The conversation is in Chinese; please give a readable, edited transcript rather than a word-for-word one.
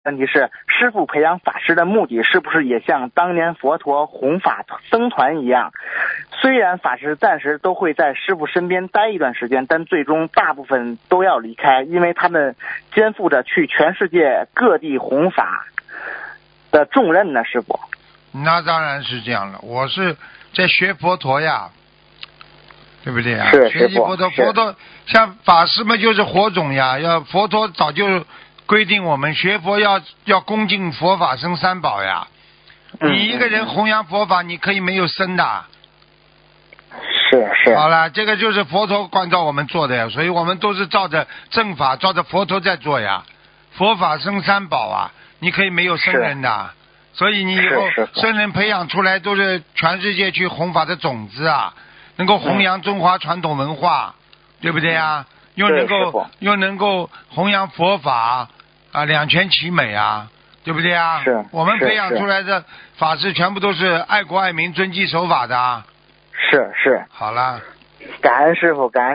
问题是，师父培养法师的目的是不是也像当年佛陀弘法僧团一样？虽然法师暂时都会在师父身边待一段时间，但最终大部分都要离开，因为他们肩负着去全世界各地弘法的重任呢，师父。 那当然是这样了，我是在学佛陀呀，对不对呀？ 是学习佛陀，佛陀像法师们就是火种呀，佛陀早就规定我们学佛要恭敬佛法僧三宝呀。你一个人弘扬佛法，你可以没有僧的。 是。 好了，这个就是佛陀关照我们做的呀，所以我们都是照着正法，照着佛陀在做呀。佛法僧三宝啊，你可以没有僧人的，所以你以后僧人培养出来都是全世界去弘法的种子啊，能够弘扬中华传统文化，对不对啊？又能够弘扬佛法啊，两全其美啊，对不对啊？ 是。 我们培养出来的法师全部都是爱国爱民、遵纪守法的啊。 是。 好了。 感恩师父，感恩。